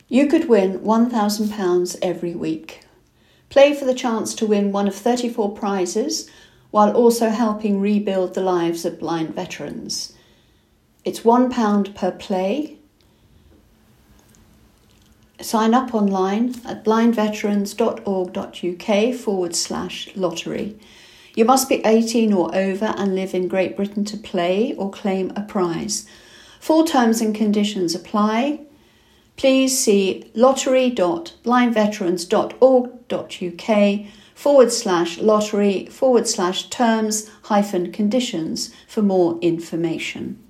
You could win £1,000 every week. Play for the chance to win one of 34 prizes while also helping rebuild the lives of blind veterans. It's £1 per play. Sign up online at blindveterans.org.uk/lottery. You must be 18 or over and live in Great Britain to play or claim a prize. Full terms and conditions apply. Please see lottery.blindveterans.org.uk/lottery/terms-conditions for more information.